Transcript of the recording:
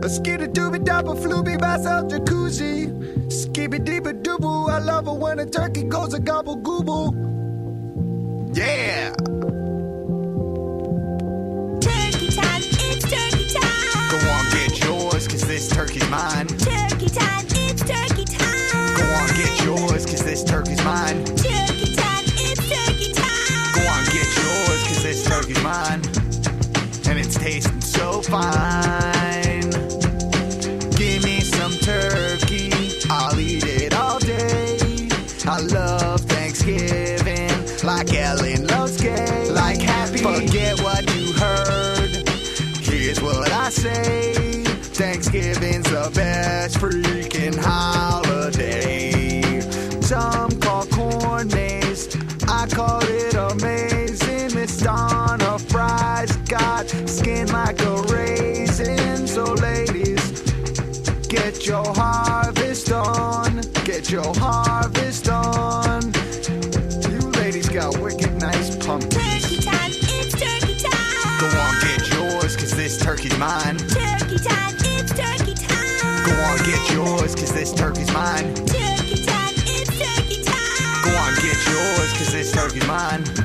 Skitty dooby dopper floopy myself jacuzzi. Skibby deeper dooble. I love it when a turkey goes a gobble gooble. Yeah. Turkey time, it's turkey time. Go on, get yours, cause this turkey's mine. Turkey time, it's turkey time. Go on, get yours, cause this turkey's mine. Turkey time, it's turkey time. Go on, get yours, cause this turkey's mine. And it's tasting so fine. Give me some turkey, I'll eat it all day. I love Thanksgiving, like Ellen loves gay. Like happy, forget what you heard. Here's what I say. Thanksgiving's the best freaking holiday. Some call corn maze, I call it amazing. Miss Donna fries got skin like a raisin. So ladies, get your harvest on. Get your harvest on. You ladies got wicked nice pumpkins. Turkey time, it's turkey time. Go on, get yours, cause this turkey's mine. Turkey time, it's turkey time. Go on, get yours, cause this turkey's mine. Turkey time, it's turkey time. Go on, get yours, cause this turkey's mine.